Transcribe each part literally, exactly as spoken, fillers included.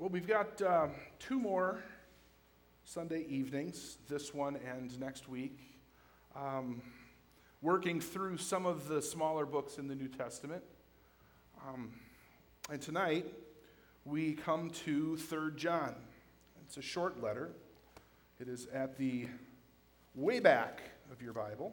Well, we've got um, two more Sunday evenings, this one and next week, um, working through some of the smaller books in the New Testament. Um, and tonight, we come to Third John. It's a short letter. It is at the way back of your Bible.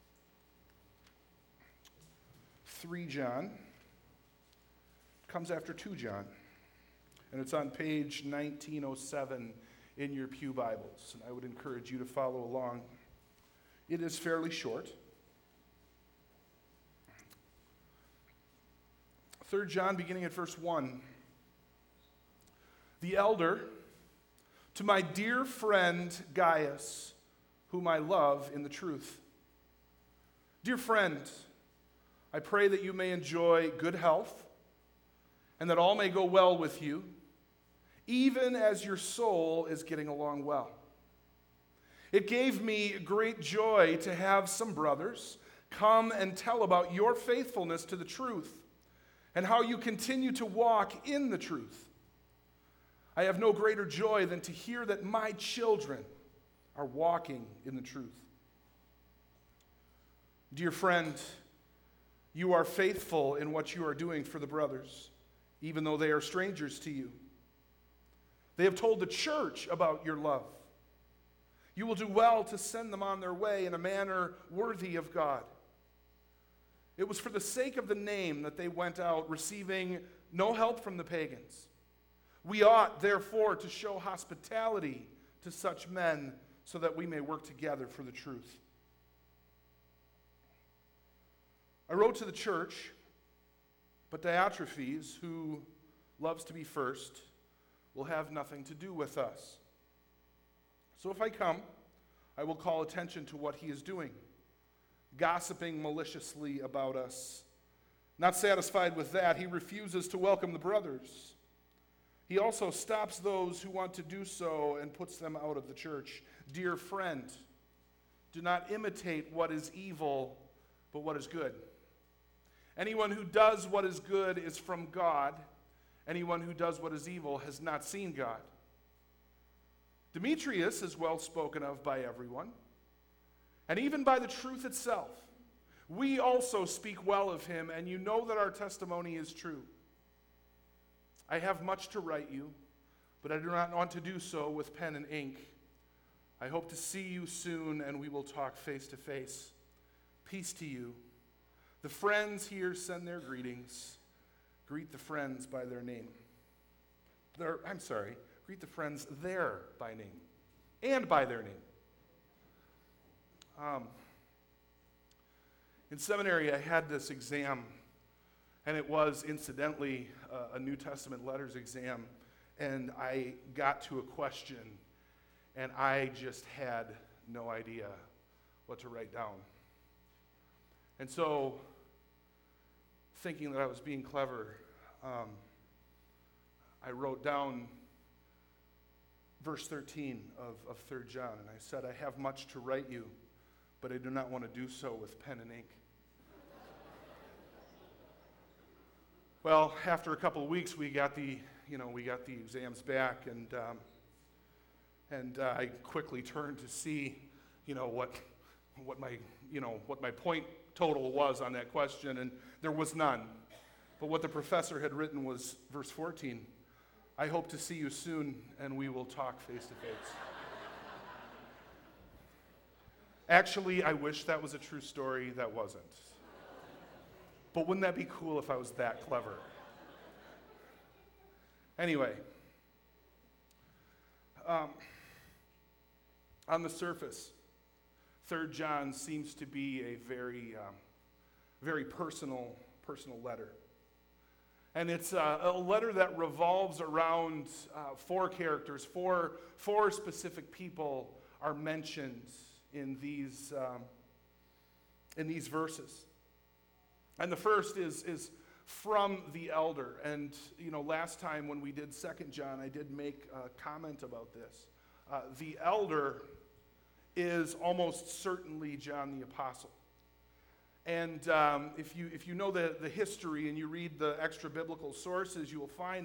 Three John comes after Two John. And it's on page nineteen oh seven in your pew Bibles. And I would encourage you to follow along. It is fairly short. Third John, beginning at verse one. The elder, to my dear friend Gaius, whom I love in the truth. Dear friend, I pray that you may enjoy good health, and that all may go well with you, even as your soul is getting along well. It gave me great joy to have some brothers come and tell about your faithfulness to the truth and how you continue to walk in the truth. I have no greater joy than to hear that my children are walking in the truth. Dear friend, you are faithful in what you are doing for the brothers, even though they are strangers to you. They have told the church about your love. You will do well to send them on their way in a manner worthy of God. It was for the sake of the name that they went out, receiving no help from the pagans. We ought, therefore, to show hospitality to such men so that we may work together for the truth. I wrote to the church, but Diotrephes, who loves to be first, will have nothing to do with us. So if I come, I will call attention to what he is doing, gossiping maliciously about us. Not satisfied with that, he refuses to welcome the brothers. He also stops those who want to do so and puts them out of the church. Dear friend, do not imitate what is evil, but what is good. Anyone who does what is good is from God. Anyone who does what is evil has not seen God. Demetrius is well spoken of by everyone, and even by the truth itself. We also speak well of him, and you know that our testimony is true. I have much to write you, but I do not want to do so with pen and ink. I hope to see you soon, and we will talk face to face. Peace to you. The friends here send their greetings. Greet the friends by their name. Their, I'm sorry, greet the friends there by name and by their name. Um, in seminary, I had this exam, and it was, incidentally, uh, a New Testament letters exam, and I got to a question, and I just had no idea what to write down. And so, thinking that I was being clever, um, I wrote down verse thirteen of, of Third John, and I said, I have much to write you, but I do not want to do so with pen and ink. Well, after a couple of weeks, we got the, you know, we got the exams back, and um, and uh, I quickly turned to see, you know, what what my, you know, what my point total was on that question, and there was none. But what the professor had written was verse fourteen. I hope to see you soon, and we will talk face to face. Actually, I wish that was a true story. That wasn't. But wouldn't that be cool if I was that clever? Anyway, um, on the surface, Third John seems to be a very, um, very personal, personal letter. And it's a, a letter that revolves around uh, four characters, four, four specific people are mentioned in these, um, in these verses. And the first is, is from the elder. And, you know, last time when we did Second John, I did make a comment about this. Uh, the elder is almost certainly John the Apostle. And um, if you if you know the, the history and you read the extra biblical sources, you will find that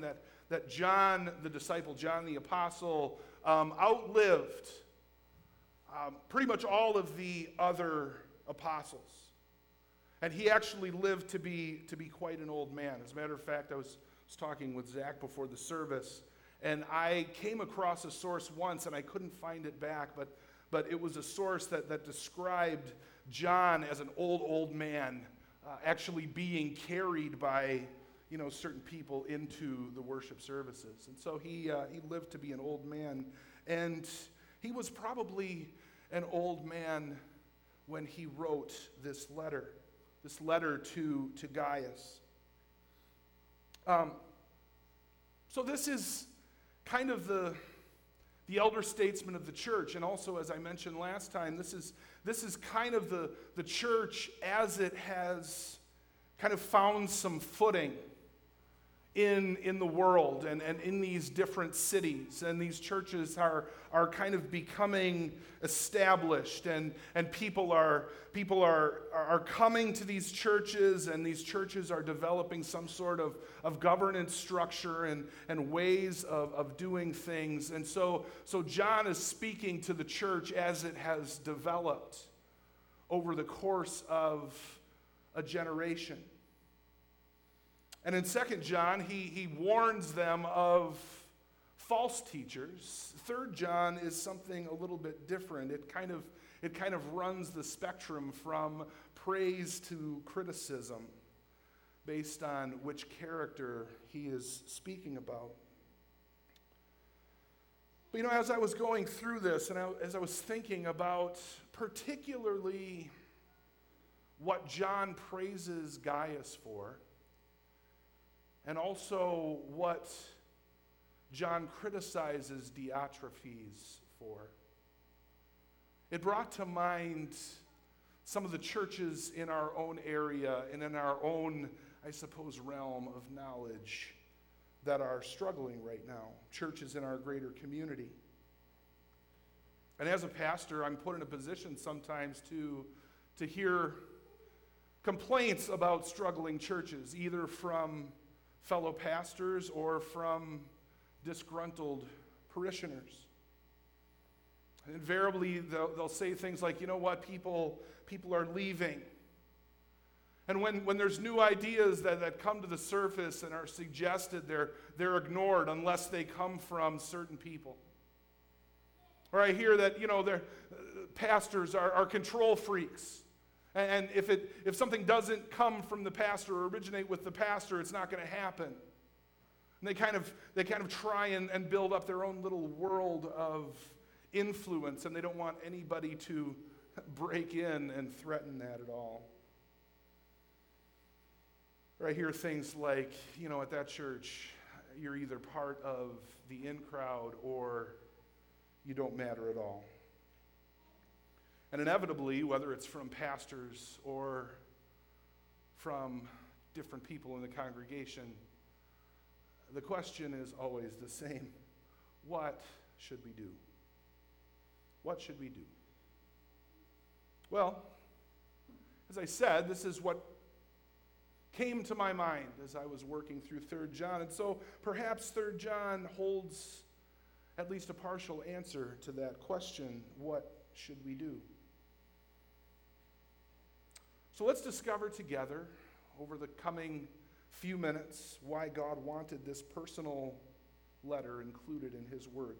that John, the disciple, John the apostle, um, outlived um, pretty much all of the other apostles. And he actually lived to be, to be quite an old man. As a matter of fact, I was, was talking with Zach before the service, and I came across a source once, and I couldn't find it back, but, but it was a source that, that described John as an old, old man, uh, actually being carried by, you know, certain people into the worship services. And so he, uh, he lived to be an old man, and he was probably an old man when he wrote this letter, this letter to, to Gaius. Um, so this is kind of the, the elder statesman of the church, and also, as I mentioned last time, this is, this is kind of the, the church as it has kind of found some footing in, in the world and, and in these different cities. And these churches are, are kind of becoming established, and, and people, are, people are, are coming to these churches, and these churches are developing some sort of, of governance structure and, and ways of, of doing things. And so, so John is speaking to the church as it has developed over the course of a generation. And in Second John, he, he warns them of false teachers. Third John is something a little bit different. It kind of, it kind of runs the spectrum from praise to criticism based on which character he is speaking about. But you know, as I was going through this, and I, as I was thinking about particularly what John praises Gaius for, and also what John criticizes Diotrephes for, it brought to mind some of the churches in our own area and in our own, I suppose, realm of knowledge that are struggling right now, churches in our greater community. And as a pastor, I'm put in a position sometimes to, to hear complaints about struggling churches, either from fellow pastors or from disgruntled parishioners. And invariably, they'll, they'll say things like, you know what, people, people are leaving. And when, when there's new ideas that, that come to the surface and are suggested, they're, they're ignored unless they come from certain people. Or I hear that, you know, their uh, pastors are, are control freaks. And if it if something doesn't come from the pastor or originate with the pastor, it's not going to happen. And they kind of they kind of try and, and build up their own little world of influence, and they don't want anybody to break in and threaten that at all. Or I hear things like, you know, at that church, you're either part of the in crowd or you don't matter at all. And inevitably, whether it's from pastors or from different people in the congregation, the question is always the same. What should we do? What should we do? Well, as I said, this is what came to my mind as I was working through Third John. And so perhaps Third John holds at least a partial answer to that question, what should we do? So let's discover together over the coming few minutes why God wanted this personal letter included in his word.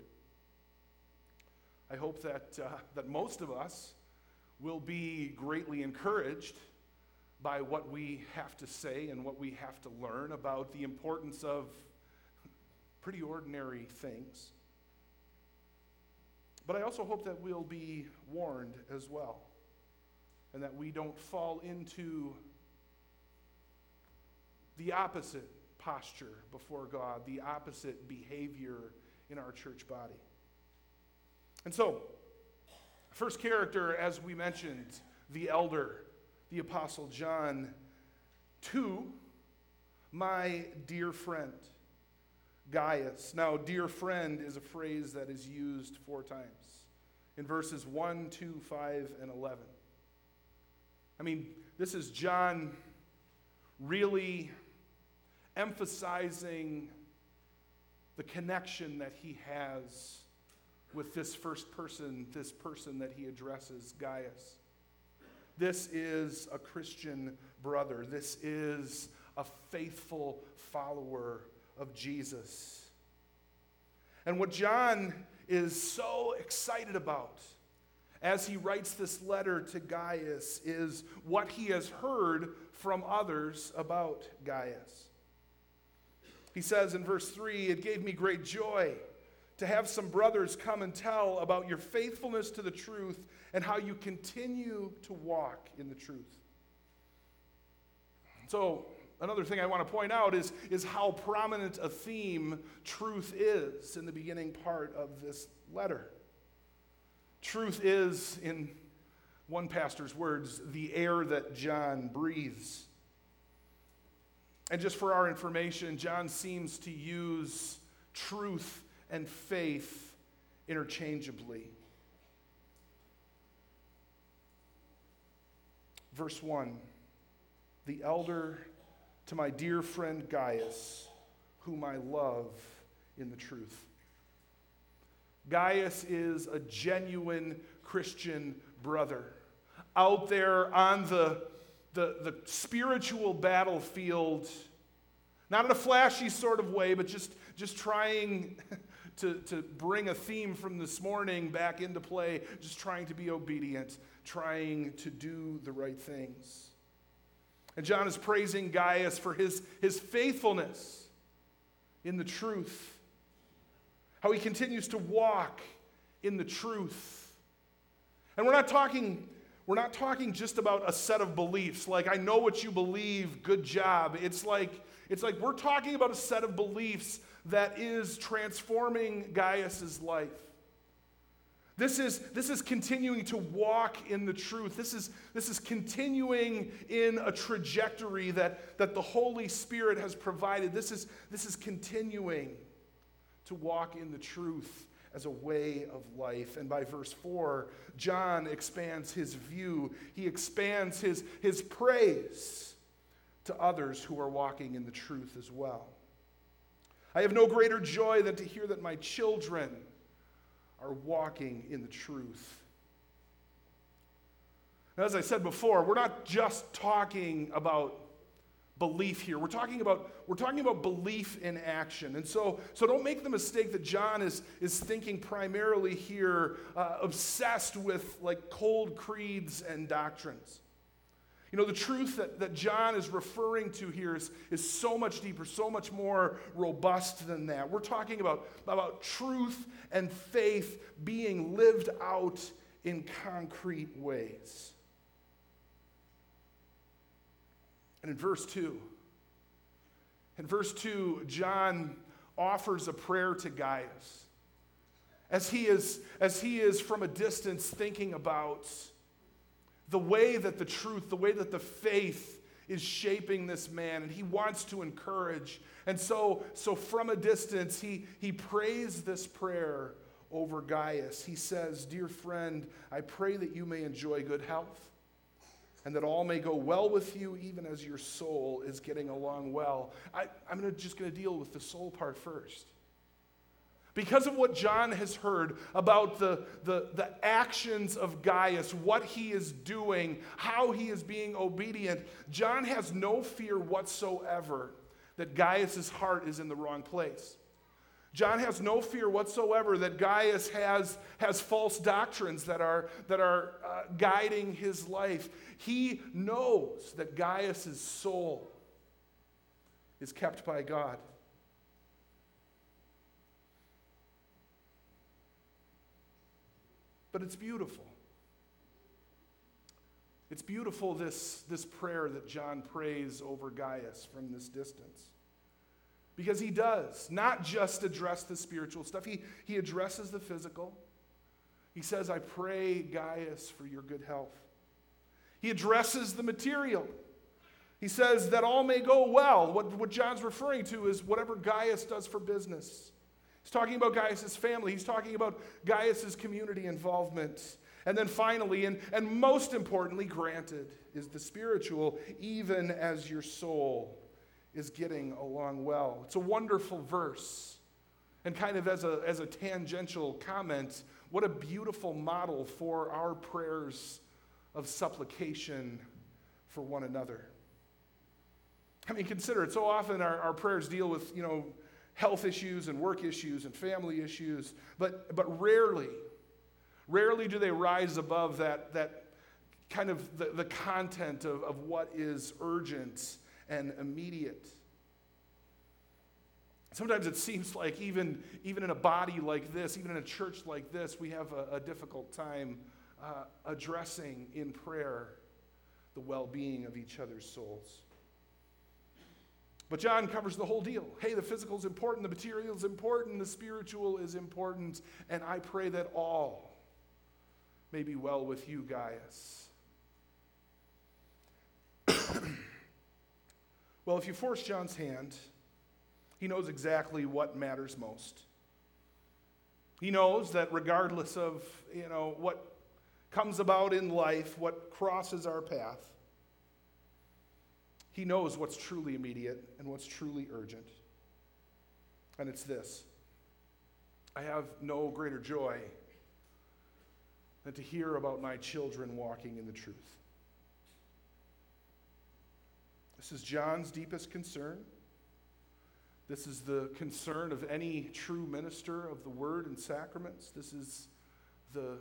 I hope that, uh, that most of us will be greatly encouraged by what we have to say and what we have to learn about the importance of pretty ordinary things. But I also hope that we'll be warned as well, and that we don't fall into the opposite posture before God, the opposite behavior in our church body. And so, first character, as we mentioned, the elder, the Apostle John. Two, my dear friend, Gaius. Now, dear friend is a phrase that is used four times in verses one, two, five, and eleven. I mean, this is John really emphasizing the connection that he has with this first person, this person that he addresses, Gaius. This is a Christian brother. This is a faithful follower of Jesus. And what John is so excited about as he writes this letter to Gaius is what he has heard from others about Gaius. He says in verse three, "It gave me great joy to have some brothers come and tell about your faithfulness to the truth and how you continue to walk in the truth." So, another thing I want to point out is, is how prominent a theme truth is in the beginning part of this letter. Truth is, in one pastor's words, the air that John breathes. And just for our information, John seems to use truth and faith interchangeably. Verse one, "The elder to my dear friend Gaius, whom I love in the truth." Gaius is a genuine Christian brother out there on the, the, the spiritual battlefield, not in a flashy sort of way, but just, just trying to, to bring a theme from this morning back into play, just trying to be obedient, trying to do the right things. And John is praising Gaius for his, his faithfulness in the truth, how he continues to walk in the truth. And we're not talking, we're not talking just about a set of beliefs, like I know what you believe, good job. It's like, it's like we're talking about a set of beliefs that is transforming Gaius's life. This is, this is continuing to walk in the truth. This is, this is continuing in a trajectory that, that the Holy Spirit has provided. This is, this is continuing to walk in the truth as a way of life. And by verse four, John expands his view. He expands his, his praise to others who are walking in the truth as well. "I have no greater joy than to hear that my children are walking in the truth." Now, as I said before, we're not just talking about belief here. We're talking about, we're talking about belief in action. And so, so don't make the mistake that John is, is thinking primarily here, uh, obsessed with like cold creeds and doctrines. You know, the truth that, that John is referring to here is, is so much deeper, so much more robust than that. We're talking about, about truth and faith being lived out in concrete ways. And in verse two, in verse two, John offers a prayer to Gaius as he is, as he is from a distance thinking about the way that the truth, the way that the faith is shaping this man, and he wants to encourage. And so, so from a distance, he, he prays this prayer over Gaius. He says, "Dear friend, I pray that you may enjoy good health, and that all may go well with you, even as your soul is getting along well." I, I'm gonna, just going to deal with the soul part first. Because of what John has heard about the, the, the actions of Gaius, what he is doing, how he is being obedient, John has no fear whatsoever that Gaius' heart is in the wrong place. John has no fear whatsoever that Gaius has, has false doctrines that are, that are uh, guiding his life. He knows that Gaius' soul is kept by God. But it's beautiful. It's beautiful, this, this prayer that John prays over Gaius from this distance. Because he does not just address the spiritual stuff, he, he addresses the physical. He says, "I pray, Gaius, for your good health." He addresses the material. He says that all may go well. What, what John's referring to is whatever Gaius does for business. He's talking about Gaius' family. He's talking about Gaius' community involvement. And then finally, and, and most importantly, granted, is the spiritual, even as your soul is getting along well. It's a wonderful verse And kind of as a, as a tangential comment, what a beautiful model for our prayers of supplication for one another. I mean, consider it. So often our, our prayers deal with, you know, health issues and work issues and family issues, but, but rarely, rarely do they rise above that, that kind of the, the content of, of what is urgent and immediate. Sometimes it seems like even, even in a body like this, even in a church like this, we have a, a difficult time uh, addressing in prayer the well-being of each other's souls. But John covers the whole deal. Hey, the physical is important, the material is important, the spiritual is important, and I pray that all may be well with you, Gaius. Well, if you force John's hand, he knows exactly what matters most. He knows that regardless of, you know, what comes about in life, what crosses our path, he knows what's truly immediate and what's truly urgent. And it's this: I have no greater joy than to hear about my children walking in the truth. This is John's deepest concern. This is the concern of any true minister of the word and sacraments. This is the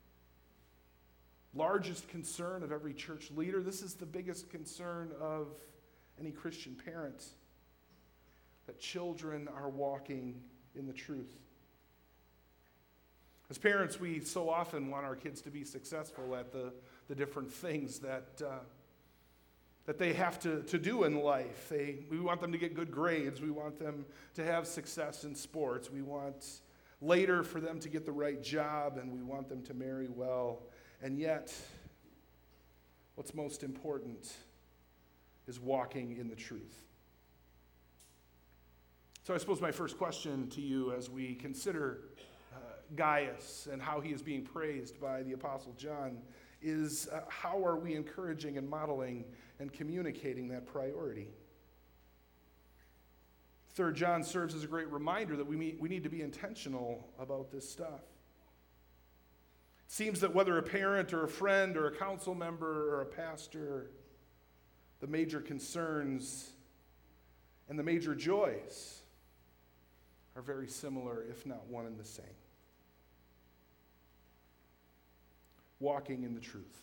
largest concern of every church leader. This is the biggest concern of any Christian parent, that children are walking in the truth. As parents, we so often want our kids to be successful at the, the different things that, uh, that they have to, to do in life. They, we want them to get good grades. We want them to have success in sports. We want later for them to get the right job, and we want them to marry well. And yet, what's most important is walking in the truth. So I suppose my first question to you as we consider uh, Gaius and how he is being praised by the Apostle John is uh, how are we encouraging and modeling and communicating that priority? Third John serves as a great reminder that we, meet, we need to be intentional about this stuff. It seems that whether a parent or a friend or a council member or a pastor, the major concerns and the major joys are very similar, if not one and the same. Walking in the truth.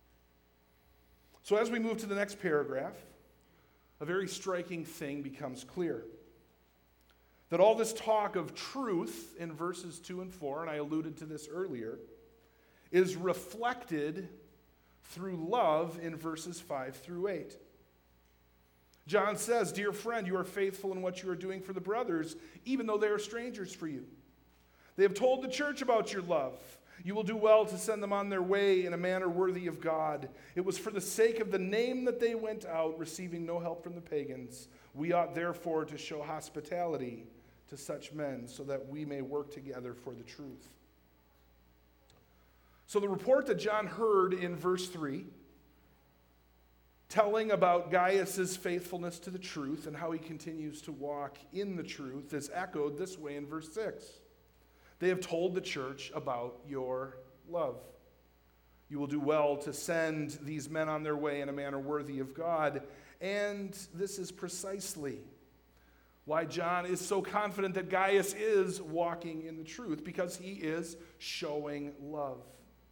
So as we move to the next paragraph, a very striking thing becomes clear. That all this talk of truth in verses two and four, and I alluded to this earlier, is reflected through love in verses five through eight. John says, "Dear friend, you are faithful in what you are doing for the brothers, even though they are strangers for you. They have told the church about your love. You will do well to send them on their way in a manner worthy of God. It was for the sake of the name that they went out, receiving no help from the pagans. We ought therefore to show hospitality to such men, so that we may work together for the truth." So the report that John heard in verse three, telling about Gaius' faithfulness to the truth and how he continues to walk in the truth, is echoed this way in verse six. They have told the church about your love. You will do well to send these men on their way in a manner worthy of God. And this is precisely why John is so confident that Gaius is walking in the truth, because he is showing love.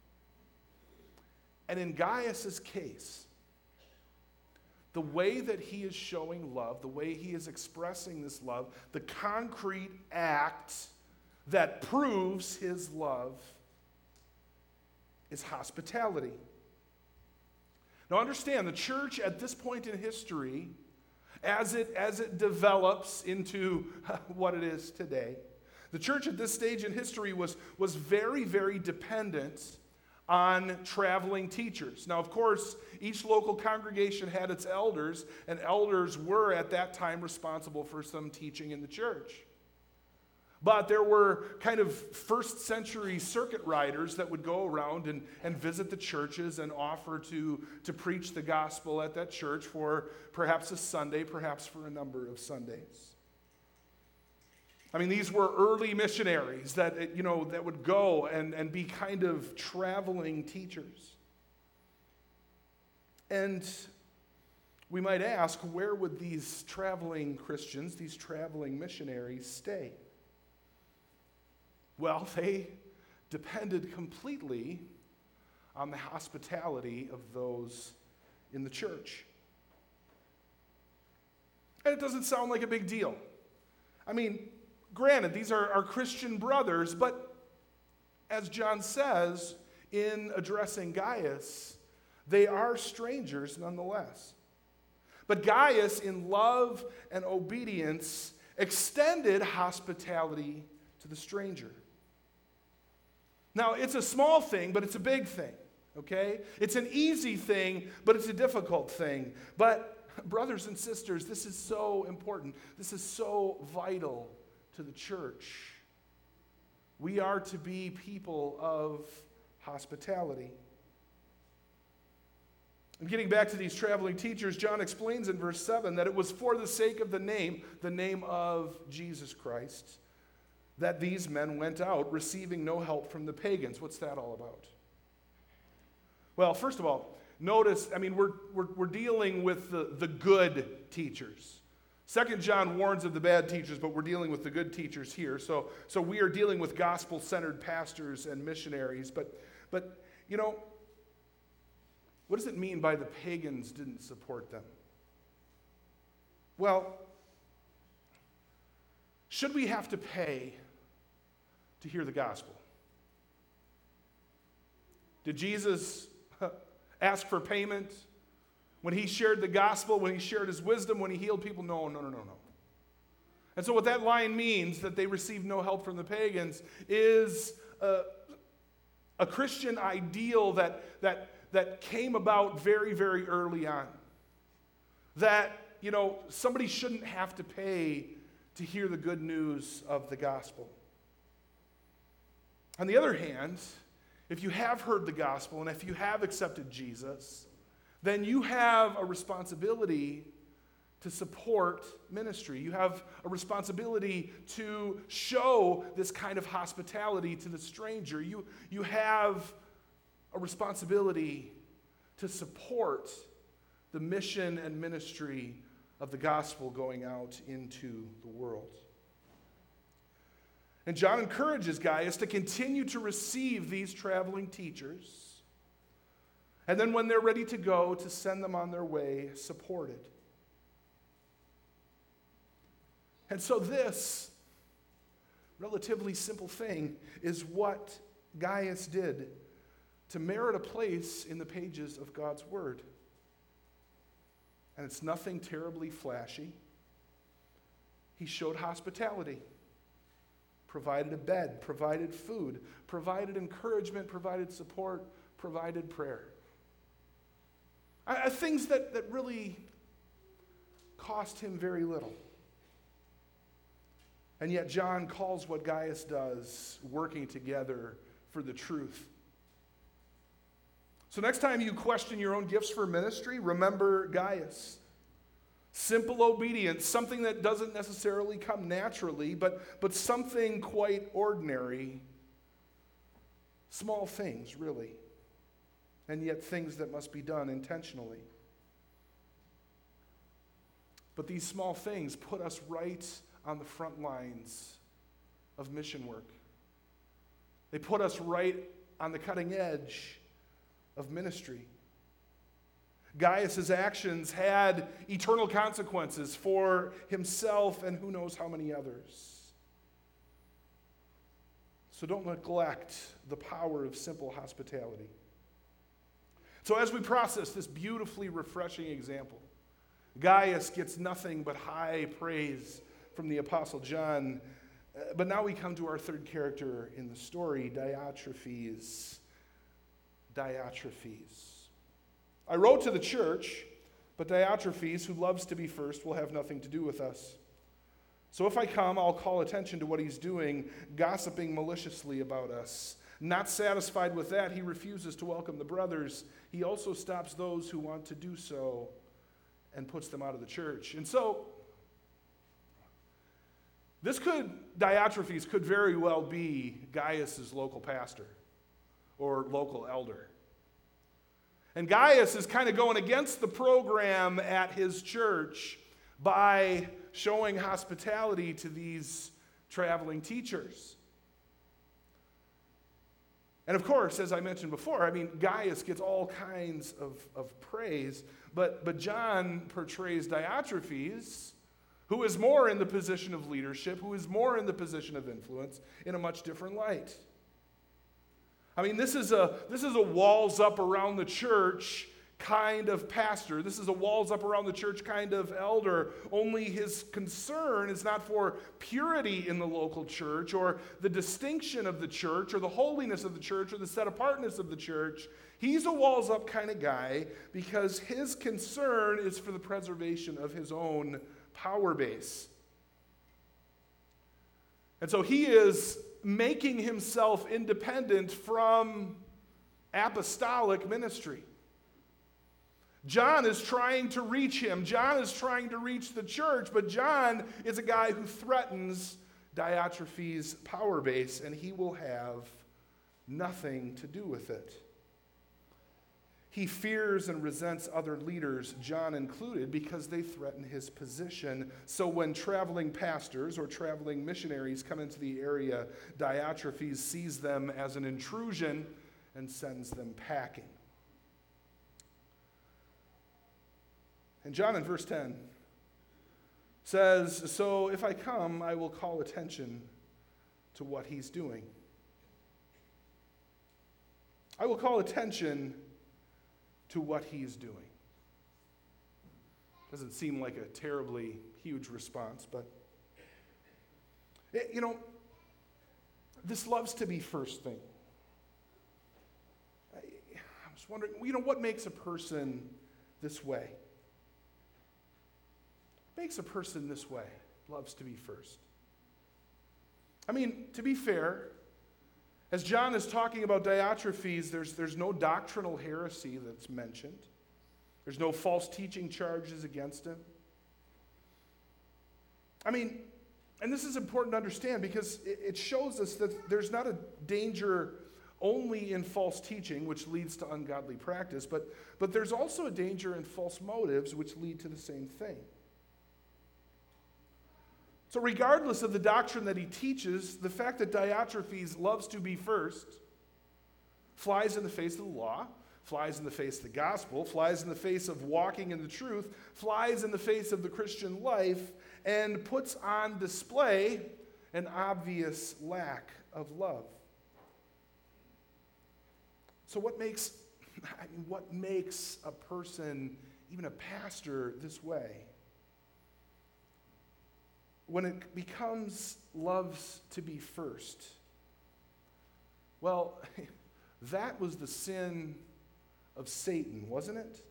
And in Gaius' case, the way that he is showing love, the way he is expressing this love, the concrete act that proves his love is hospitality. Now understand, the church at this point in history, as it, as it develops into what it is today, the church at this stage in history was, was very, very dependent on traveling teachers. Now, of course, each local congregation had its elders, and elders were at that time responsible for some teaching in the church. But there were kind of first century circuit riders that would go around and, and visit the churches and offer to, to preach the gospel at that church for perhaps a Sunday, perhaps for a number of Sundays. I mean, these were early missionaries that, you know, that would go and, and be kind of traveling teachers. And we might ask, where would these traveling Christians, these traveling missionaries stay? Well, they depended completely on the hospitality of those in the church. And it doesn't sound like a big deal. I mean, granted, these are our Christian brothers, but as John says in addressing Gaius, they are strangers nonetheless. But Gaius, in love and obedience, extended hospitality to the stranger. Now, it's a small thing, but it's a big thing, okay? It's an easy thing, but it's a difficult thing. But, brothers and sisters, this is so important. This is so vital to the church. We are to be people of hospitality. And getting back to these traveling teachers, John explains in verse seven that it was for the sake of the name, the name of Jesus Christ, that these men went out, receiving no help from the pagans. What's that all about? Well, first of all, notice, I mean, we're, we're, we're dealing with the, the good teachers. Second John warns of the bad teachers, but we're dealing with the good teachers here. So, so we are dealing with gospel-centered pastors and missionaries. But, but, you know, what does it mean by the pagans didn't support them? Well, should we have to pay to hear the gospel? Did Jesus ask for payment when he shared the gospel, when he shared his wisdom, when he healed people? No, no, no, no, no. And so what that line means, that they received no help from the pagans, is a, a Christian ideal that, that, that came about very, very early on. That, you know, somebody shouldn't have to pay to hear the good news of the gospel. On the other hand, if you have heard the gospel and if you have accepted Jesus, then you have a responsibility to support ministry. You have a responsibility to show this kind of hospitality to the stranger. You, you have a responsibility to support the mission and ministry of the gospel going out into the world. And John encourages Gaius to continue to receive these traveling teachers, and then when they're ready to go, to send them on their way supported. And so this relatively simple thing is what Gaius did to merit a place in the pages of God's Word. And it's nothing terribly flashy. He showed hospitality, provided a bed, provided food, provided encouragement, provided support, provided prayer. Uh, things that, that really cost him very little. And yet John calls what Gaius does working together for the truth. So next time you question your own gifts for ministry, remember Gaius. Simple obedience, something that doesn't necessarily come naturally, but, but something quite ordinary. Small things, really. And yet things that must be done intentionally. But these small things put us right on the front lines of mission work. They put us right on the cutting edge of ministry. Gaius' actions had eternal consequences for himself and who knows how many others. So don't neglect the power of simple hospitality. So as we process this beautifully refreshing example, Gaius gets nothing but high praise from the Apostle John. Uh, but now we come to our third character in the story, Diotrephes. Diotrephes. I wrote to the church, but Diotrephes, who loves to be first, will have nothing to do with us. So if I come, I'll call attention to what he's doing, gossiping maliciously about us. Not satisfied with that, he refuses to welcome the brothers. He also stops those who want to do so and puts them out of the church. And so, This could, Diotrephes could very well be Gaius's local pastor or local elder. And Gaius is kind of going against the program at his church by showing hospitality to these traveling teachers. And of course, as I mentioned before, I mean, Gaius gets all kinds of, of praise, but, but John portrays Diotrephes, who is more in the position of leadership, who is more in the position of influence, in a much different light. I mean, this is a, this is a walls up around the church kind of pastor. This is a walls up around the church kind of elder, only his concern is not for purity in the local church or the distinction of the church or the holiness of the church or the set-apartness of the church. He's a walls up kind of guy because his concern is for the preservation of his own power base. And so he is making himself independent from apostolic ministry. John is trying to reach him. John is trying to reach the church, but John is a guy who threatens Diotrephes' power base, and he will have nothing to do with it. He fears and resents other leaders, John included, because they threaten his position. So when traveling pastors or traveling missionaries come into the area, Diotrephes sees them as an intrusion and sends them packing. And John in verse ten says, "So if I come, I will call attention to what he's doing." I will call attention to what he's doing. Doesn't seem like a terribly huge response, but it, you know, this loves to be first thing. I, I was wondering, you know, what makes a person this way? Makes a person this way, loves to be first. I mean, to be fair, as John is talking about Diotrephes, there's, there's no doctrinal heresy that's mentioned. There's no false teaching charges against him. I mean, and this is important to understand because it, it shows us that there's not a danger only in false teaching, which leads to ungodly practice, but, but there's also a danger in false motives, which lead to the same thing. So regardless of the doctrine that he teaches, the fact that Diotrephes loves to be first flies in the face of the law, flies in the face of the gospel, flies in the face of walking in the truth, flies in the face of the Christian life, and puts on display an obvious lack of love. So what makes, I mean, what makes a person, even a pastor, this way? When it becomes loves to be first, well, that was the sin of Satan, wasn't it?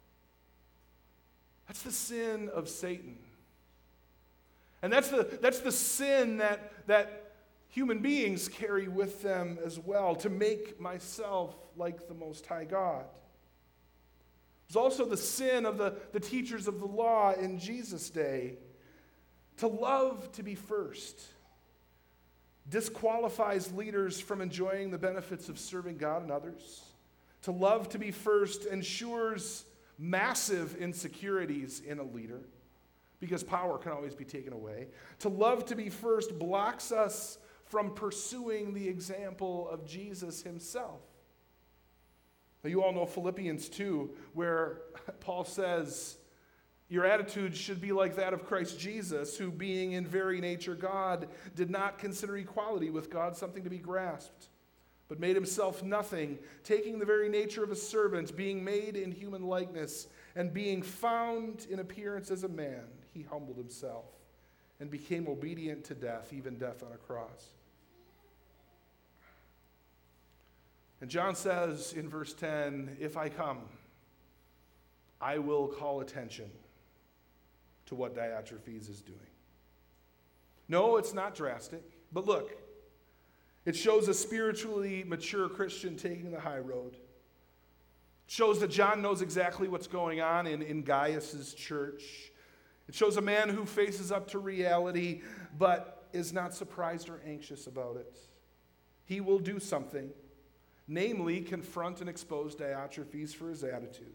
That's the sin of Satan. And that's the, that's the sin that, that human beings carry with them as well, to make myself like the Most High God. It was also the sin of the, the teachers of the law in Jesus' day. To love to be first disqualifies leaders from enjoying the benefits of serving God and others. To love to be first ensures massive insecurities in a leader because power can always be taken away. To love to be first blocks us from pursuing the example of Jesus himself. Now, you all know Philippians two, where Paul says, your attitude should be like that of Christ Jesus, who being in very nature God, did not consider equality with God something to be grasped, but made himself nothing, taking the very nature of a servant, being made in human likeness, and being found in appearance as a man, he humbled himself and became obedient to death, even death on a cross. And John says in verse ten, if I come, I will call attention to what Diotrephes is doing. No, it's not drastic, but look, it shows a spiritually mature Christian taking the high road. It shows that John knows exactly what's going on in, in Gaius' church. It shows a man who faces up to reality, but is not surprised or anxious about it. He will do something, namely confront and expose Diotrephes for his attitude.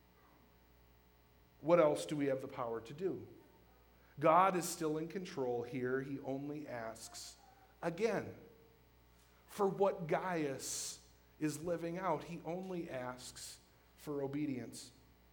What else do we have the power to do? God is still in control here. He only asks again for what Gaius is living out. He only asks for obedience.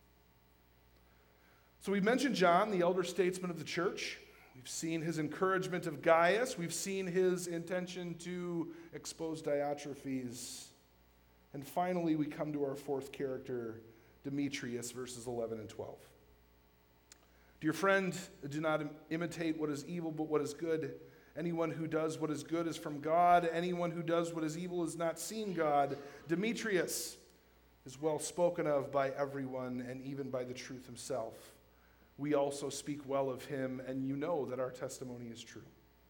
So we've mentioned John, the elder statesman of the church. We've seen his encouragement of Gaius. We've seen his intention to expose Diotrephes. And finally, we come to our fourth character, Demetrius, verses eleven and twelve. Dear friend, do not imitate what is evil, but what is good. Anyone who does what is good is from God. Anyone who does what is evil has not seen God. Demetrius is well spoken of by everyone, and even by the truth himself. We also speak well of him, and you know that our testimony is true.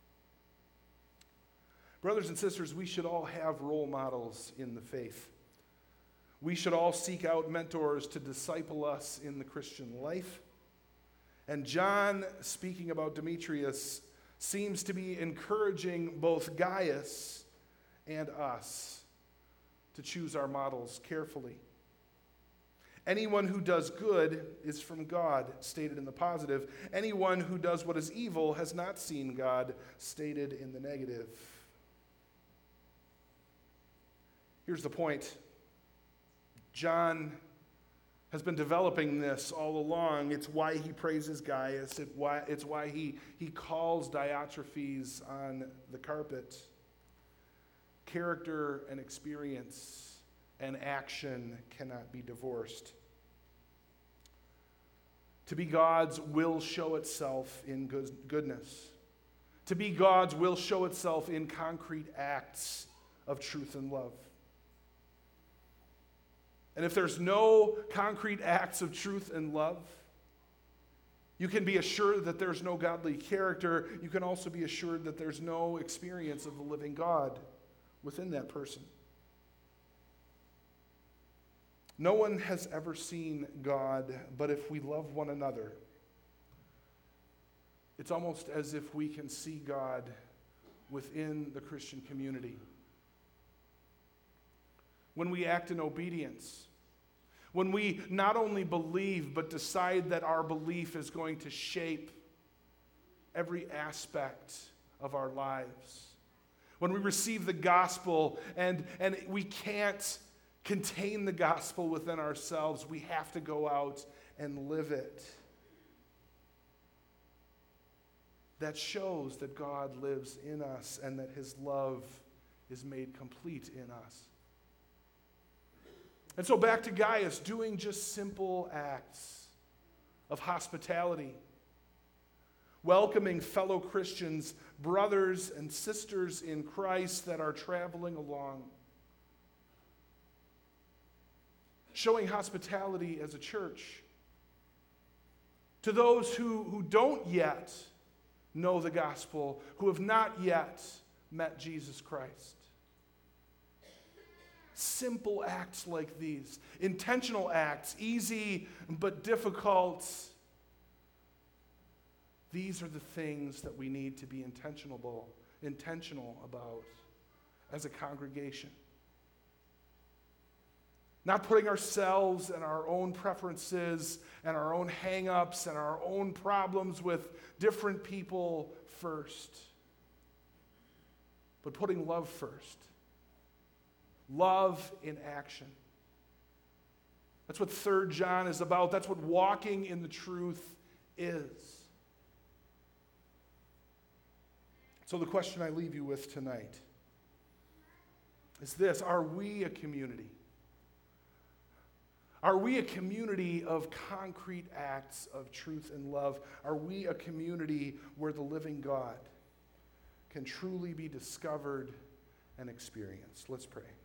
Brothers and sisters, we should all have role models in the faith. We should all seek out mentors to disciple us in the Christian life. And John, speaking about Demetrius, seems to be encouraging both Gaius and us to choose our models carefully. Anyone who does good is from God, stated in the positive. Anyone who does what is evil has not seen God, stated in the negative. Here's the point. John has been developing this all along. It's why he praises Gaius. It why, it's why he, he calls Diotrephes on the carpet. Character and experience and action cannot be divorced. To be God's will show itself in good, goodness. To be God's will show itself in concrete acts of truth and love. And if there's no concrete acts of truth and love, you can be assured that there's no godly character. You can also be assured that there's no experience of the living God within that person. No one has ever seen God, but if we love one another, it's almost as if we can see God within the Christian community. When we act in obedience, when we not only believe, but decide that our belief is going to shape every aspect of our lives. When we receive the gospel and, and we can't contain the gospel within ourselves, we have to go out and live it. That shows that God lives in us and that his love is made complete in us. And so back to Gaius, doing just simple acts of hospitality, welcoming fellow Christians, brothers and sisters in Christ that are traveling along, showing hospitality as a church to those who, who don't yet know the gospel, who have not yet met Jesus Christ. Simple acts like these, intentional acts, easy but difficult. These are the things that we need to be intentional, intentional about as a congregation. Not putting ourselves and our own preferences and our own hang-ups and our own problems with different people first, but putting love first. Love in action. That's what Third John is about. That's what walking in the truth is. So the question I leave you with tonight is this: are we a community? Are we a community of concrete acts of truth and love? Are we a community where the living God can truly be discovered and experienced? Let's pray.